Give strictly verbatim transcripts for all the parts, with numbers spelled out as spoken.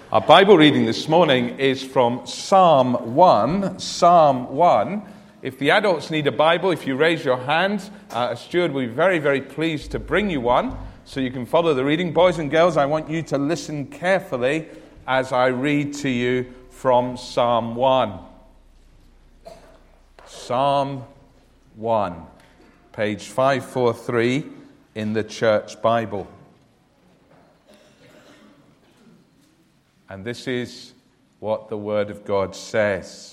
Our Bible reading this morning is from Psalm one. Psalm one. If the adults need a Bible, if you raise your hand, uh, a steward will be very, very pleased to bring you one so you can follow the reading. Boys and girls, I want you to listen carefully as I read to you from Psalm one. Psalm one, page five forty-three in the Church Bible. And this is what the Word of God says.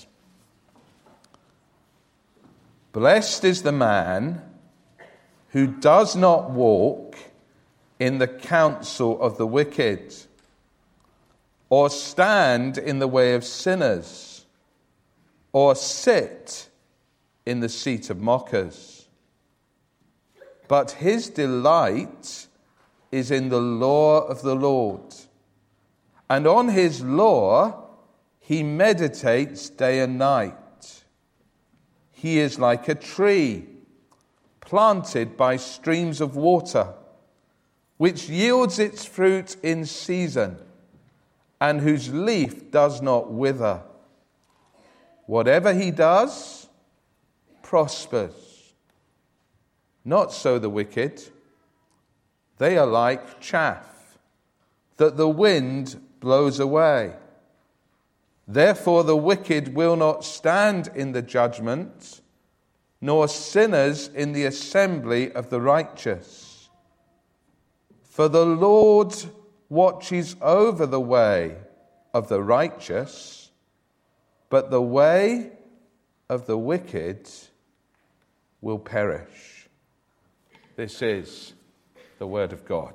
Blessed is the man who does not walk in the counsel of the wicked, or stand in the way of sinners, or sit in the seat of mockers. But his delight is in the law of the Lord, and on his law he meditates day and night. He is like a tree planted by streams of water, which yields its fruit in season, and whose leaf does not wither. Whatever he does prospers. Not so the wicked. They are like chaff that the wind blows away. Therefore the wicked will not stand in the judgment, nor sinners in the assembly of the righteous. For the Lord watches over the way of the righteous, but the way of the wicked will perish. This is the word of God.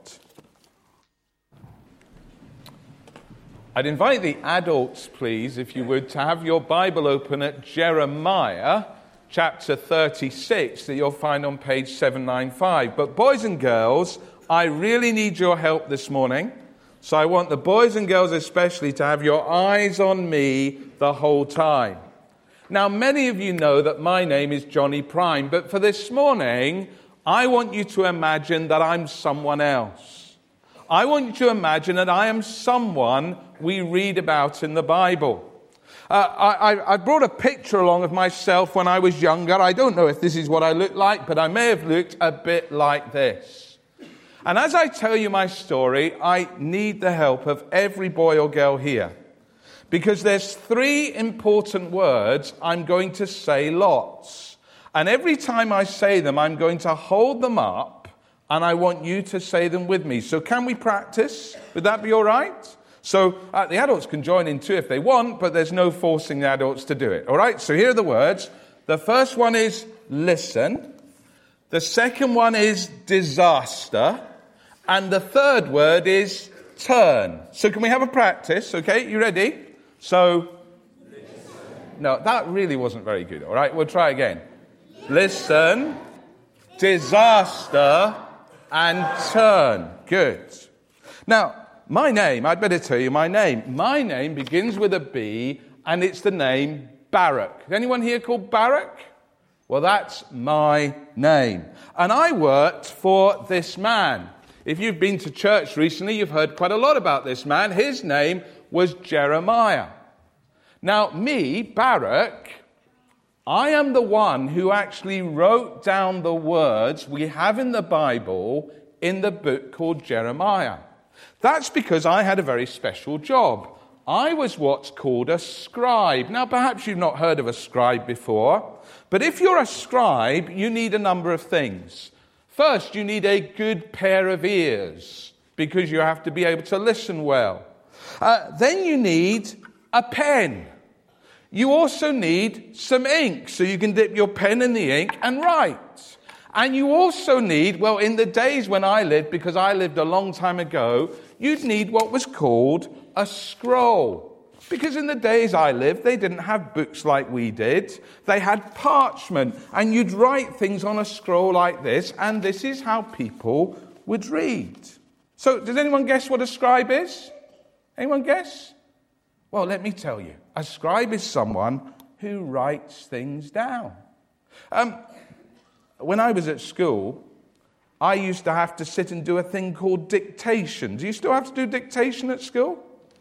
I'd invite the adults, please, if you would, to have your Bible open at Jeremiah chapter thirty-six that you'll find on page seven ninety-five. But boys and girls, I really need your help this morning. So I want the boys and girls especially to have your eyes on me the whole time. Now, many of you know that my name is Johnny Prime, but for this morning, I want you to imagine that I'm someone else. I want you to imagine that I am someone we read about in the Bible. Uh, I, I brought a picture along of myself when I was younger. I don't know if this is what I look like, but I may have looked a bit like this. And as I tell you my story, I need the help of every boy or girl here, because there's three important words I'm going to say lots. And every time I say them, I'm going to hold them up, and I want you to say them with me. So can we practice? Would that be all right? So uh, the adults can join in too if they want, but there's no forcing the adults to do it. All right? So here are the words. The first one is listen. The second one is disaster. And the third word is turn. So can we have a practice? Okay, you ready? So, no, that really wasn't very good. All right, we'll try again. Listen, disaster, and turn. Good. Now, my name, I'd better tell you my name. My name begins with a B, and it's the name Barak. Is anyone here called Barak? Well, that's my name. And I worked for this man. If you've been to church recently, you've heard quite a lot about this man. His name was Jeremiah. Now, me, Barak, I am the one who actually wrote down the words we have in the Bible in the book called Jeremiah. That's because I had a very special job. I was what's called a scribe. Now, perhaps you've not heard of a scribe before, but if you're a scribe, you need a number of things. First, you need a good pair of ears, because you have to be able to listen well. Uh, then you need a pen. You also need some ink, so you can dip your pen in the ink and write. And you also need, well, in the days when I lived, because I lived a long time ago, you'd need what was called a scroll. Because in the days I lived, they didn't have books like we did. They had parchment, and you'd write things on a scroll like this, and this is how people would read. So, does anyone guess what a scribe is? Anyone guess? Well, let me tell you. A scribe is someone who writes things down. Um, when I was at school, I used to have to sit and do a thing called dictation. Do you still have to do dictation at school?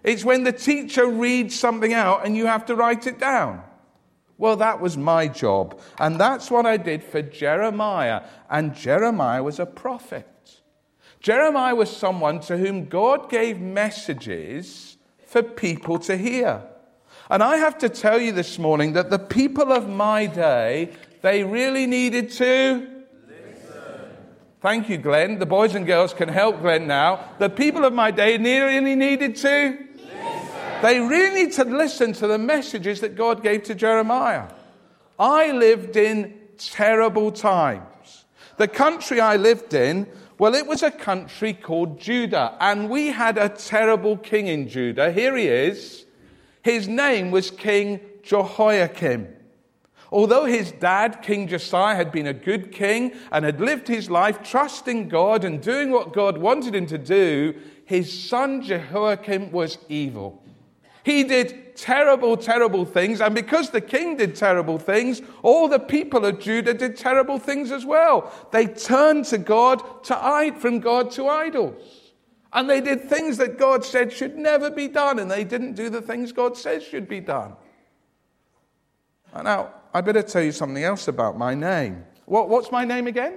It's when the teacher reads something out and you have to write it down. Well, that was my job. And that's what I did for Jeremiah. And Jeremiah was a prophet. Jeremiah was someone to whom God gave messages for people to hear. And I have to tell you this morning that the people of my day, they really needed to listen. Thank you, Glenn. The boys and girls can help Glenn now. The people of my day really needed to listen. They really need to listen to the messages that God gave to Jeremiah. I lived in terrible times. The country I lived in, well, it was a country called Judah. And we had a terrible king in Judah. Here he is. His name was King Jehoiakim. Although his dad, King Josiah, had been a good king and had lived his life trusting God and doing what God wanted him to do, his son Jehoiakim was evil. He did terrible, terrible things, and because the king did terrible things, all the people of Judah did terrible things as well. They turned to God to from God to idols. And they did things that God said should never be done, and they didn't do the things God says should be done. Now, I better tell you something else about my name. What, what's my name again?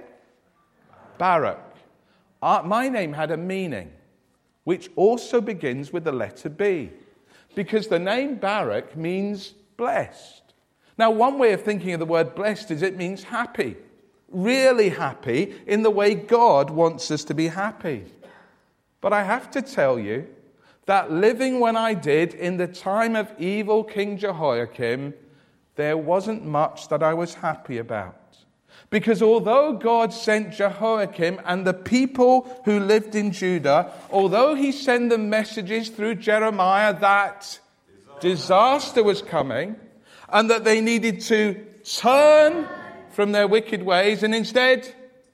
Baruch. Uh, my name had a meaning, which also begins with the letter B. Because the name Baruch means blessed. Now, one way of thinking of the word blessed is it means happy. Really happy in the way God wants us to be happy. But I have to tell you that living when I did in the time of evil King Jehoiakim, there wasn't much that I was happy about. Because although God sent Jehoiakim and the people who lived in Judah, although he sent them messages through Jeremiah that disaster was coming and that they needed to turn from their wicked ways and instead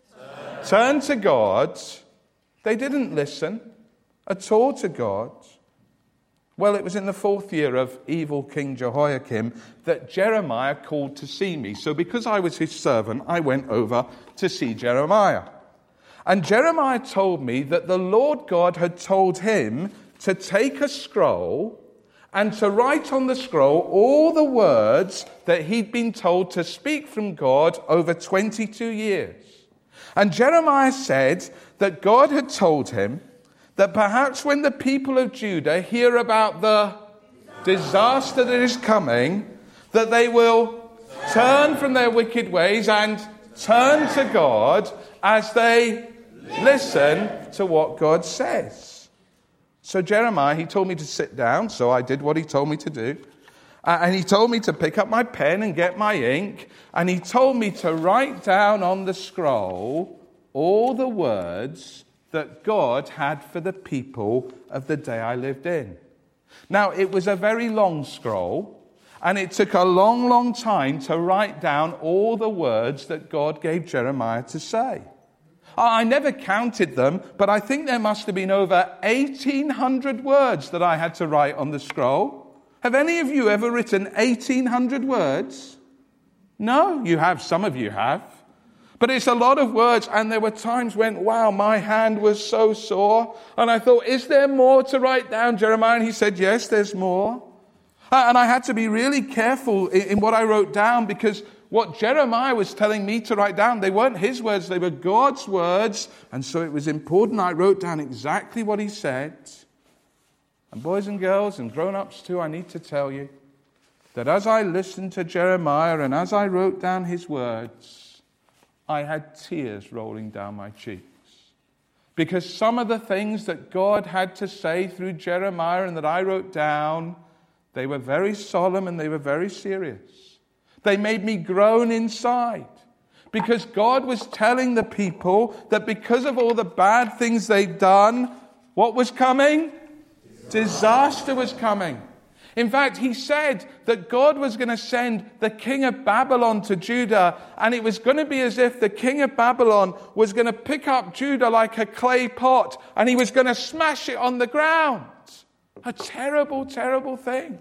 turn to God, they didn't listen at all to God. Well, it was in the fourth year of evil King Jehoiakim that Jeremiah called to see me. So because I was his servant, I went over to see Jeremiah. And Jeremiah told me that the Lord God had told him to take a scroll and to write on the scroll all the words that he'd been told to speak from God over twenty-two years. And Jeremiah said that God had told him that perhaps when the people of Judah hear about the disaster that is coming, that they will turn from their wicked ways and turn to God as they listen to what God says. So Jeremiah, he told me to sit down, so I did what he told me to do. Uh, and he told me to pick up my pen and get my ink, and he told me to write down on the scroll all the words that God had for the people of the day I lived in. Now, it was a very long scroll, and it took a long, long time to write down all the words that God gave Jeremiah to say. I never counted them, but I think there must have been over eighteen hundred words that I had to write on the scroll. Have any of you ever written eighteen hundred words? No, you have. Some of you have. But it's a lot of words, and there were times when, wow, my hand was so sore. And I thought, is there more to write down, Jeremiah? And he said, yes, there's more. And I had to be really careful in what I wrote down, because what Jeremiah was telling me to write down, they weren't his words, they were God's words. And so it was important I wrote down exactly what he said. And boys and girls and grown-ups too, I need to tell you that as I listened to Jeremiah and as I wrote down his words, I had tears rolling down my cheeks. Because some of the things that God had to say through Jeremiah and that I wrote down, they were very solemn and they were very serious. They made me groan inside. Because God was telling the people that because of all the bad things they'd done, what was coming? Disaster was coming. In fact, he said that God was going to send the king of Babylon to Judah, and it was going to be as if the king of Babylon was going to pick up Judah like a clay pot, and he was going to smash it on the ground. A terrible, terrible thing.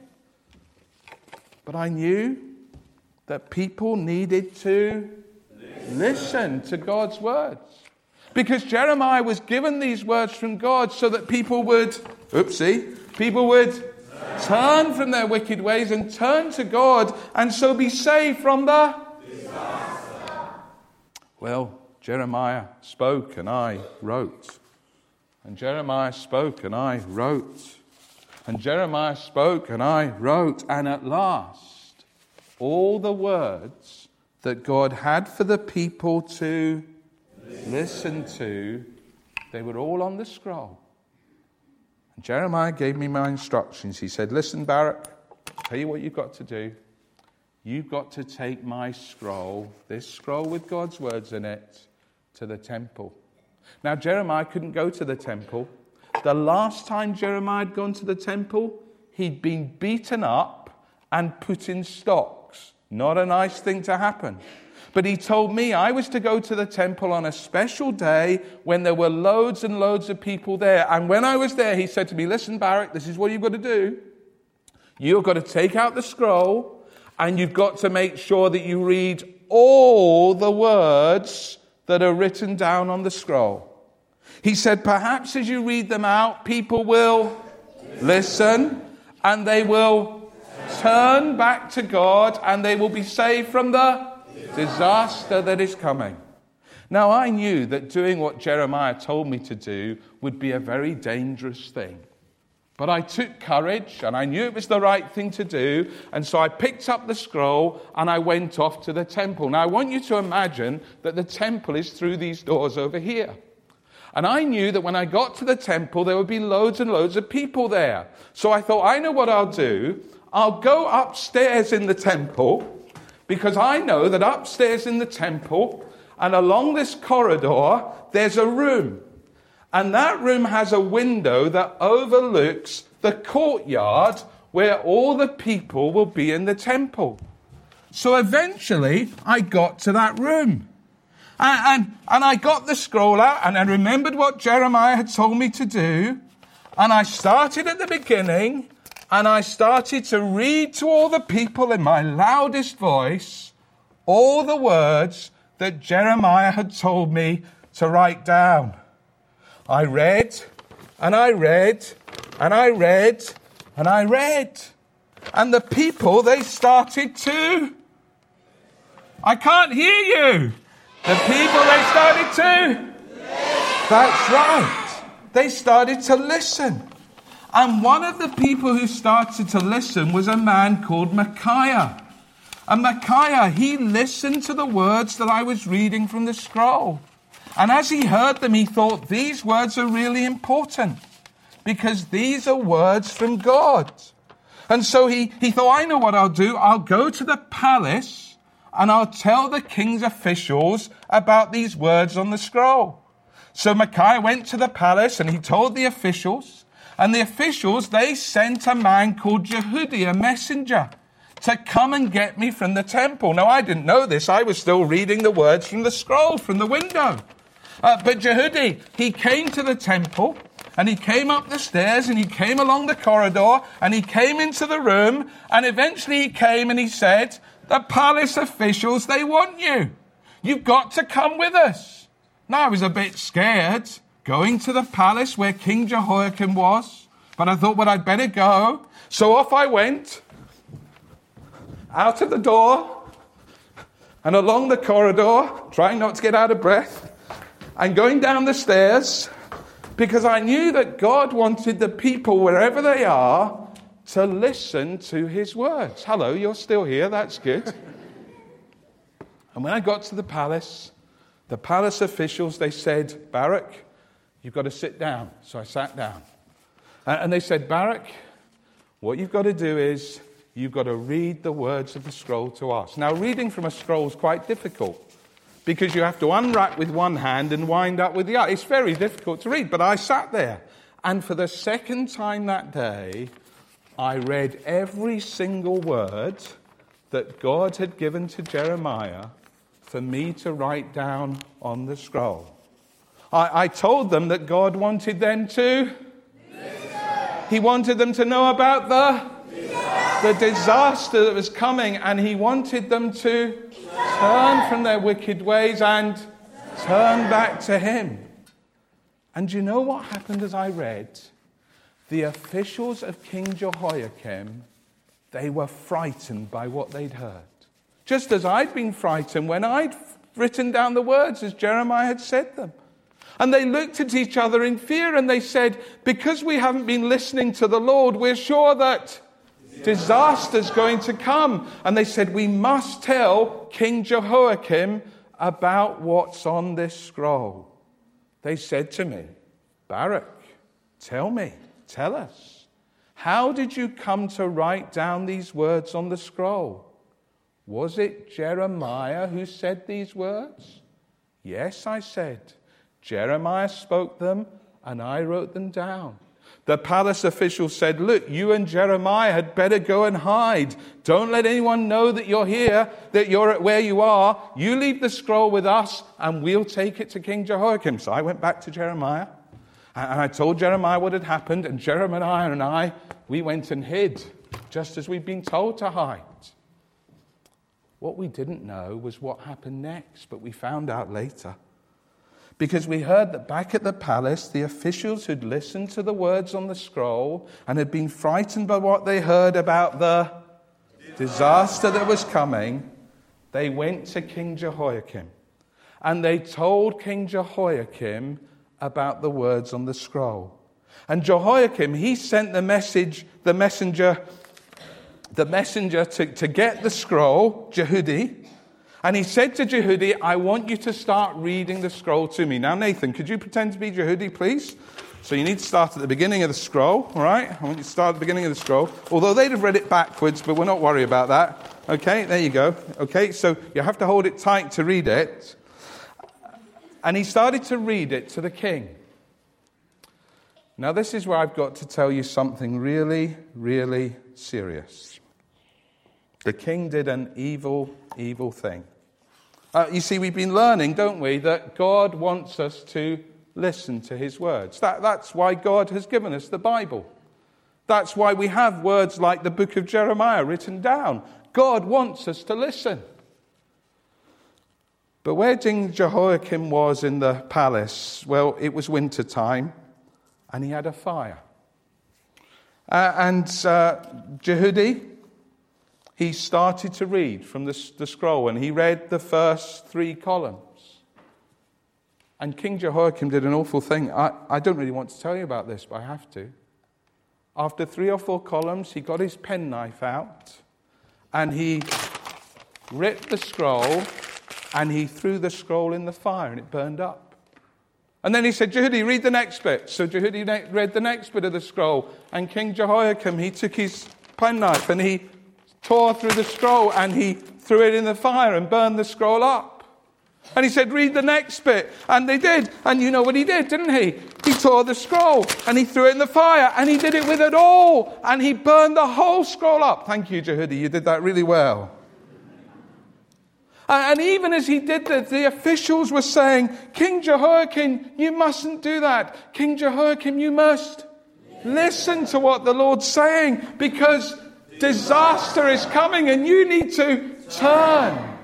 But I knew that people needed to listen, listen to God's words. Because Jeremiah was given these words from God so that people would, oopsie, People would turn from their wicked ways and turn to God and so be saved from the disaster. Well, Jeremiah spoke and I wrote. And Jeremiah spoke and I wrote. And Jeremiah spoke and I wrote. And at last, all the words that God had for the people to listen to, they were all on the scroll. And Jeremiah gave me my instructions. He said, listen, Baruch, I'll tell you what you've got to do. You've got to take my scroll, this scroll with God's words in it, to the temple. Now, Jeremiah couldn't go to the temple. The last time Jeremiah had gone to the temple, he'd been beaten up and put in stocks. Not a nice thing to happen. But he told me I was to go to the temple on a special day when there were loads and loads of people there. And when I was there, he said to me, listen, Baruch, this is what you've got to do. You've got to take out the scroll and you've got to make sure that you read all the words that are written down on the scroll. He said, perhaps as you read them out, people will listen and they will turn back to God and they will be saved from the disaster that is coming. Now, I knew that doing what Jeremiah told me to do would be a very dangerous thing. But I took courage and I knew it was the right thing to do. And so I picked up the scroll and I went off to the temple. Now, I want you to imagine that the temple is through these doors over here. And I knew that when I got to the temple, there would be loads and loads of people there. So I thought, I know what I'll do. I'll go upstairs in the temple, because I know that upstairs in the temple and along this corridor, there's a room. And that room has a window that overlooks the courtyard where all the people will be in the temple. So eventually, I got to that room. And, and, and I got the scroll out and I remembered what Jeremiah had told me to do. And I started at the beginning and I started to read to all the people in my loudest voice all the words that Jeremiah had told me to write down. I read and I read and I read and I read. And the people, they started to... I can't hear you. The people, they started to... That's right. They started to listen. And one of the people who started to listen was a man called Micaiah. And Micaiah, he listened to the words that I was reading from the scroll. And as he heard them, he thought, these words are really important because these are words from God. And so he, he thought, I know what I'll do. I'll go to the palace and I'll tell the king's officials about these words on the scroll. So Micaiah went to the palace and he told the officials. And the officials, they sent a man called Jehudi, a messenger, to come and get me from the temple. Now, I didn't know this. I was still reading the words from the scroll from the window. Uh, but Jehudi, he came to the temple and he came up the stairs and he came along the corridor and he came into the room and eventually he came and he said, the palace officials, they want you. You've got to come with us. Now, I was a bit scared going to the palace where King Jehoiakim was, but I thought, well, I'd better go. So off I went, out of the door and along the corridor, trying not to get out of breath, and going down the stairs, because I knew that God wanted the people, wherever they are, to listen to his words. Hello, you're still here. That's good. And when I got to the palace, the palace officials, they said, Baruch, you've got to sit down. So I sat down. And they said, Baruch, what you've got to do is you've got to read the words of the scroll to us. Now, reading from a scroll is quite difficult because you have to unwrap with one hand and wind up with the other. It's very difficult to read, but I sat there. And for the second time that day, I read every single word that God had given to Jeremiah for me to write down on the scroll. I, I told them that God wanted them to... He wanted them to know about the... the disaster that was coming, and he wanted them to turn from their wicked ways and turn back to him. And do you know what happened as I read? the officials of King Jehoiakim, they were frightened by what they'd heard. Just as I'd been frightened when I'd written down the words as Jeremiah had said them. And they looked at each other in fear and they said, because we haven't been listening to the Lord, we're sure that disaster's going to come. And they said, we must tell King Jehoiakim about what's on this scroll. They said to me, Baruch, tell me, tell us, how did you come to write down these words on the scroll? Was it Jeremiah who said these words? Yes, I said. Jeremiah spoke them and I wrote them down. The palace official said, look, you and Jeremiah had better go and hide. Don't let anyone know that you're here, that you're at where you are. You leave the scroll with us and we'll take it to King Jehoiakim. So I went back to Jeremiah and I told Jeremiah what had happened. And Jeremiah and I, we went and hid just as we'd been told to hide. What we didn't know was what happened next, but we found out later. Because we heard that back at the palace, the officials who'd listened to the words on the scroll and had been frightened by what they heard about the disaster that was coming, they went to King Jehoiakim. And they told King Jehoiakim about the words on the scroll. And Jehoiakim, he sent the message, the messenger, the messenger to, to get the scroll, Jehudi. And he said to Jehudi, I want you to start reading the scroll to me. Now, Nathan, could you pretend to be Jehudi, please? So you need to start at the beginning of the scroll, all right? I want you to start at the beginning of the scroll. Although they'd have read it backwards, but we're not worried about that. Okay, there you go. Okay, so you have to hold it tight to read it. And he started to read it to the king. Now, this is where I've got to tell you something really, really serious. The king did an evil, evil thing. Uh, you see, we've been learning, don't we, that God wants us to listen to his words. That, that's why God has given us the Bible. That's why we have words like the book of Jeremiah written down. God wants us to listen. But where King Jehoiakim was in the palace, well, it was winter time, and he had a fire. Uh, and uh, Jehudi, he started to read from the, the scroll, and he read the first three columns. And King Jehoiakim did an awful thing. I, I don't really want to tell you about this, but I have to. After three or four columns, he got his penknife out, and he ripped the scroll, and he threw the scroll in the fire, and it burned up. And then he said, Jehudi, read the next bit. So Jehudi read the next bit of the scroll, and King Jehoiakim, he took his penknife, and he tore through the scroll, and he threw it in the fire and burned the scroll up. And he said, read the next bit. And they did. And you know what he did, didn't he? He tore the scroll, and he threw it in the fire, and he did it with it all. And he burned the whole scroll up. Thank you, Jehudi. You did that really well. And even as he did that, the officials were saying, King Jehoiakim, you mustn't do that. King Jehoiakim, you must listen to what the Lord's saying, because disaster is coming and you need to turn.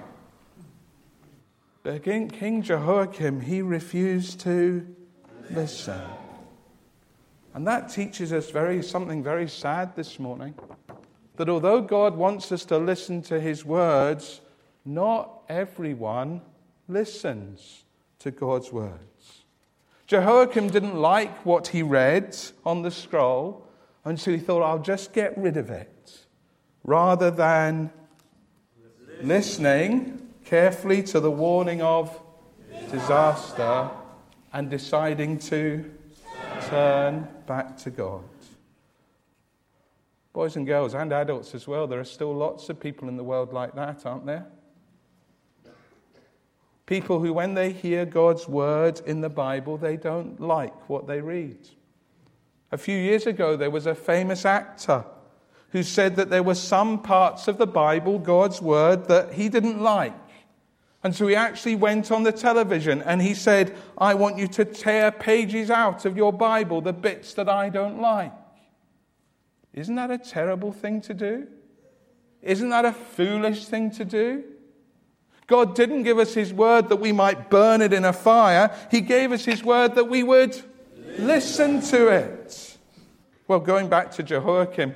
But King, King Jehoiakim, he refused to listen. And that teaches us very something very sad this morning. That although God wants us to listen to his words, not everyone listens to God's words. Jehoiakim didn't like what he read on the scroll, and so he thought, I'll just get rid of it. Rather than listening carefully to the warning of disaster and deciding to turn back to God. Boys and girls, and adults as well, there are still lots of people in the world like that, aren't there? People who, when they hear God's word in the Bible, they don't like what they read. A few years ago, there was a famous actor who said that there were some parts of the Bible, God's word, that he didn't like. And so he actually went on the television and he said, I want you to tear pages out of your Bible, the bits that I don't like. Isn't that a terrible thing to do? Isn't that a foolish thing to do? God didn't give us his word that we might burn it in a fire. He gave us his word that we would listen to it. Well, going back to Jehoiakim,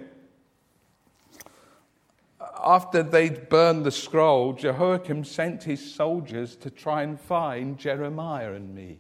after they'd burned the scroll, Jehoiakim sent his soldiers to try and find Jeremiah and me.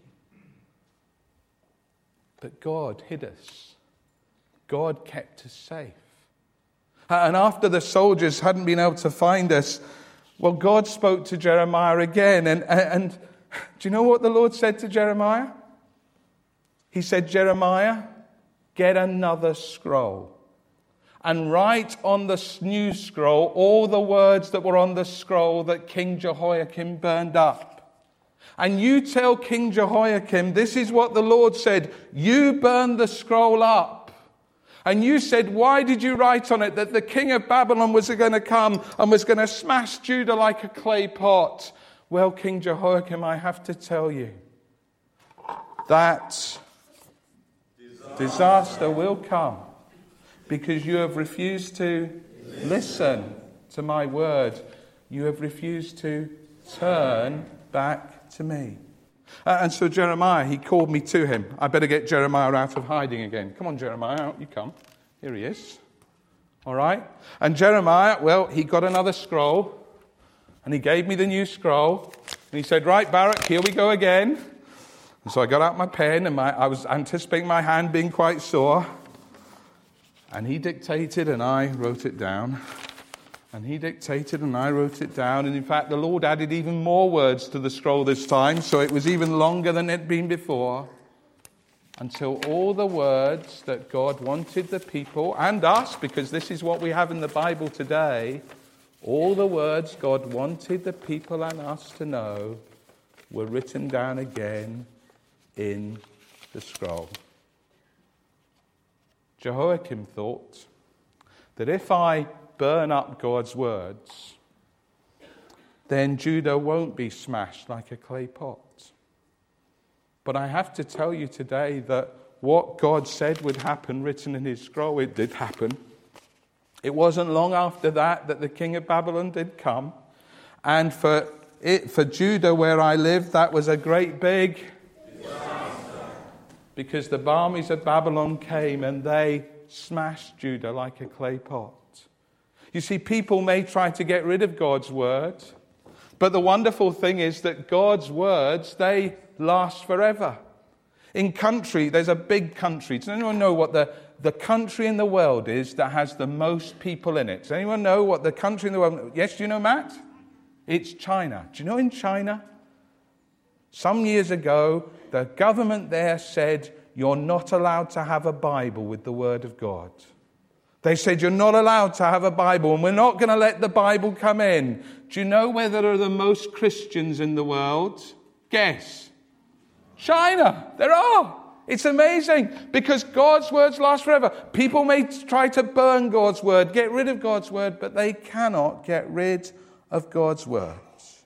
But God hid us. God kept us safe. And after the soldiers hadn't been able to find us, well, God spoke to Jeremiah again. And, and do you know what the Lord said to Jeremiah? He said, Jeremiah, get another scroll and write on the new scroll all the words that were on the scroll that King Jehoiakim burned up. And you tell King Jehoiakim, this is what the Lord said. You burned the scroll up. And you said, why did you write on it that the king of Babylon was going to come and was going to smash Judah like a clay pot? Well, King Jehoiakim, I have to tell you that disaster, disaster will come because you have refused to listen to my word. You have refused to turn back to me. Uh, and so Jeremiah, he called me to him. I better get Jeremiah out of hiding again. Come on, Jeremiah, out you come. Here he is. All right? And Jeremiah, well, he got another scroll, and he gave me the new scroll. And he said, right, Baruch, here we go again. And so I got out my pen, and my, I was anticipating my hand being quite sore. And he dictated, and I wrote it down. And he dictated and I wrote it down. And in fact, the Lord added even more words to the scroll this time. So it was even longer than it had been before. Until all the words that God wanted the people and us, because this is what we have in the Bible today, all the words God wanted the people and us to know were written down again in the scroll. Jehoiakim thought that if I burn up God's words, then Judah won't be smashed like a clay pot. But I have to tell you today that what God said would happen, written in his scroll, it did happen. It wasn't long after that that the king of Babylon did come. And for it, for Judah, where I live, that was a great big disaster. Because the armies of Babylon came and they smashed Judah like a clay pot. You see, people may try to get rid of God's word, but the wonderful thing is that God's words, they last forever. In country, there's a big country. Does anyone know what the, the country in the world is that has the most people in it? Does anyone know what the country in the world... Yes, do you know, Matt? It's China. Do you know in China? Some years ago, the government there said, you're not allowed to have a Bible with the Word of God. They said, you're not allowed to have a Bible, and we're not going to let the Bible come in. Do you know where there are the most Christians in the world? Guess. China. There are. It's amazing, because God's words last forever. People may try to burn God's word, get rid of God's word, but they cannot get rid of God's words.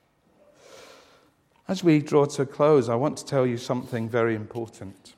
As we draw to a close, I want to tell you something very important.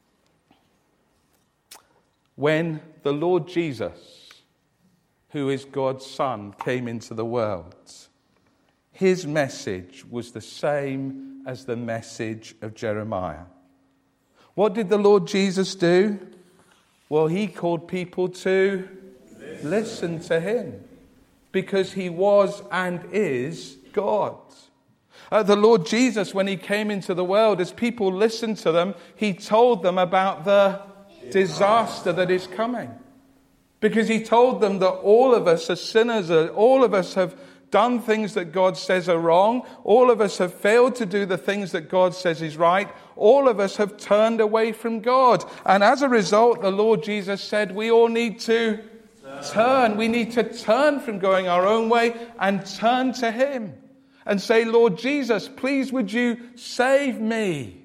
When the Lord Jesus, who is God's Son, came into the world, his message was the same as the message of Jeremiah. What did the Lord Jesus do? Well, he called people to listen, listen to him, because he was and is God. Uh, the Lord Jesus, when he came into the world, as people listened to them, he told them about the disaster that is coming. Because he told them that all of us are sinners, all of us have done things that God says are wrong, all of us have failed to do the things that God says is right, all of us have turned away from God. And as a result, the Lord Jesus said we all need to turn. turn. We need to turn from going our own way and turn to him and say, Lord Jesus, please would you save me?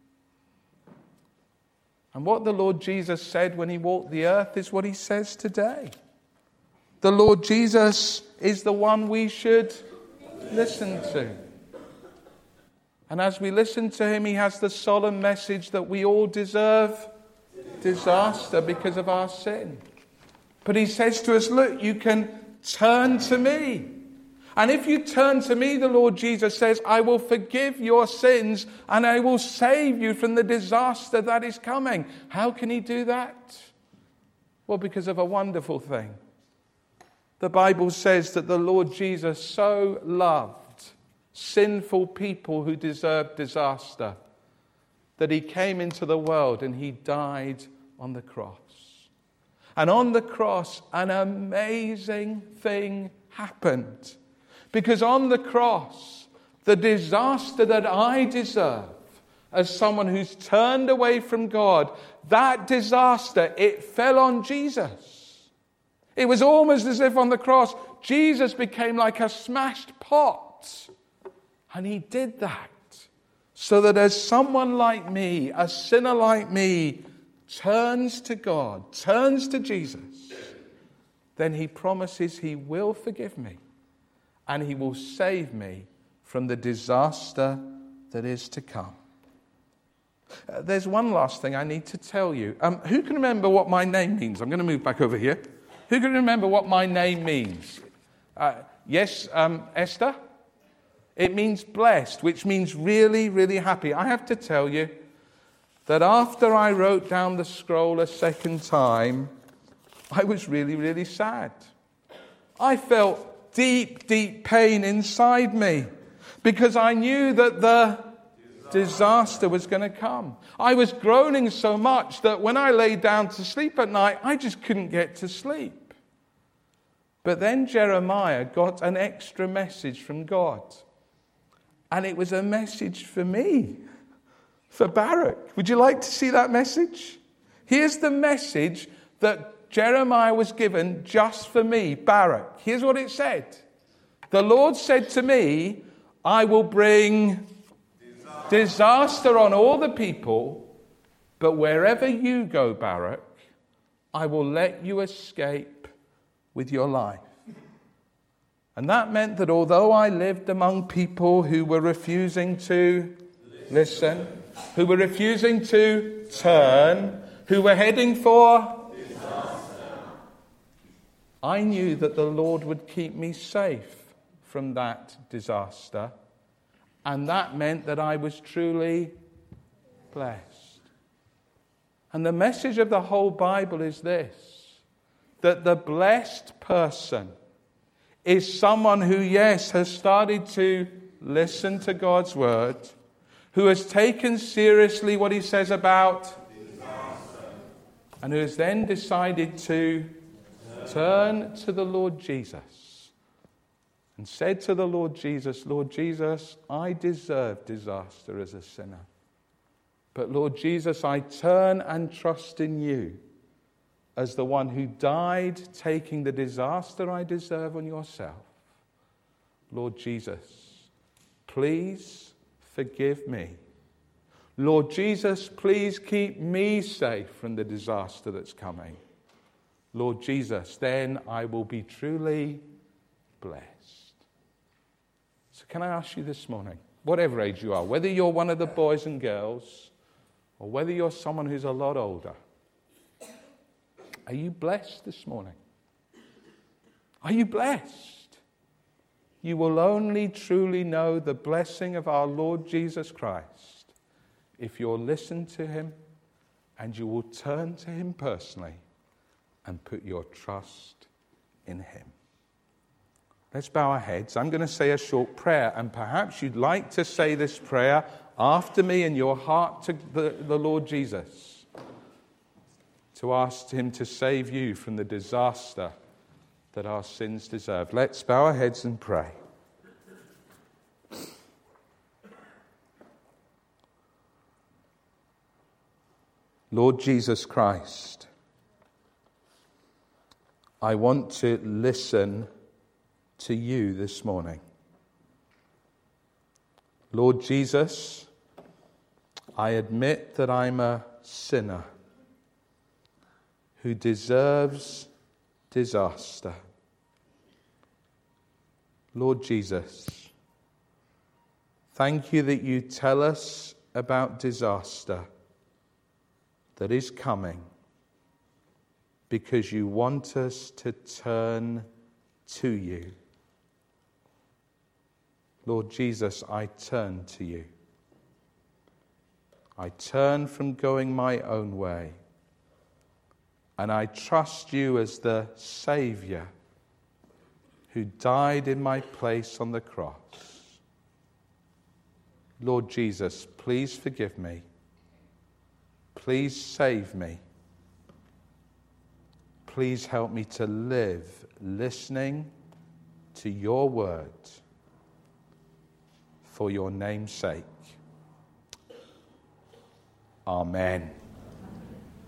And what the Lord Jesus said when he walked the earth is what he says today. The Lord Jesus is the one we should listen to. And as we listen to him, he has the solemn message that we all deserve disaster because of our sin. But he says to us, look, you can turn to me. And if you turn to me, the Lord Jesus says, I will forgive your sins and I will save you from the disaster that is coming. How can he do that? Well, because of a wonderful thing. The Bible says that the Lord Jesus so loved sinful people who deserved disaster that he came into the world and he died on the cross. And on the cross, an amazing thing happened. Because on the cross, the disaster that I deserve as someone who's turned away from God, that disaster, it fell on Jesus. It was almost as if on the cross, Jesus became like a smashed pot. And he did that so that as someone like me, a sinner like me, turns to God, turns to Jesus, then he promises he will forgive me and he will save me from the disaster that is to come. Uh, there's one last thing I need to tell you. Um, who can remember what my name means? I'm going to move back over here. Who can remember what my name means? Uh, yes, um, Esther? It means blessed, which means really, really happy. I have to tell you that after I wrote down the scroll a second time, I was really, really sad. I felt deep, deep pain inside me because I knew that the disaster was going to come. I was groaning so much that when I lay down to sleep at night, I just couldn't get to sleep. But then Jeremiah got an extra message from God. And it was a message for me, for Baruch. Would you like to see that message? Here's the message that Jeremiah was given just for me, Baruch. Here's what it said. The Lord said to me, I will bring disaster, disaster on all the people, but wherever you go, Baruch, I will let you escape with your life. And that meant that although I lived among people who were refusing to listen, who were refusing to turn, who were heading for disaster, I knew that the Lord would keep me safe from that disaster. And that meant that I was truly blessed. And the message of the whole Bible is this, that the blessed person is someone who, yes, has started to listen to God's word, who has taken seriously what he says about disaster, and who has then decided to turn to the Lord Jesus and said to the Lord Jesus, Lord Jesus, I deserve disaster as a sinner. But Lord Jesus, I turn and trust in you as the one who died taking the disaster I deserve on yourself. Lord Jesus, please forgive me. Lord Jesus, please keep me safe from the disaster that's coming. Lord Jesus, then I will be truly blessed. So can I ask you this morning, whatever age you are, whether you're one of the boys and girls or whether you're someone who's a lot older, are you blessed this morning? Are you blessed? You will only truly know the blessing of our Lord Jesus Christ if you'll listen to him and you will turn to him personally and put your trust in him. Let's bow our heads. I'm going to say a short prayer, and perhaps you'd like to say this prayer after me in your heart to the, the Lord Jesus, to ask him to save you from the disaster that our sins deserve. Let's bow our heads and pray. Lord Jesus Christ, I want to listen to you this morning. Lord Jesus, I admit that I'm a sinner who deserves disaster. Lord Jesus, thank you that you tell us about disaster that is coming because you want us to turn to you. Lord Jesus, I turn to you. I turn from going my own way. And I trust you as the Saviour who died in my place on the cross. Lord Jesus, please forgive me. Please save me. Please help me to live listening to your word for your name's sake. Amen.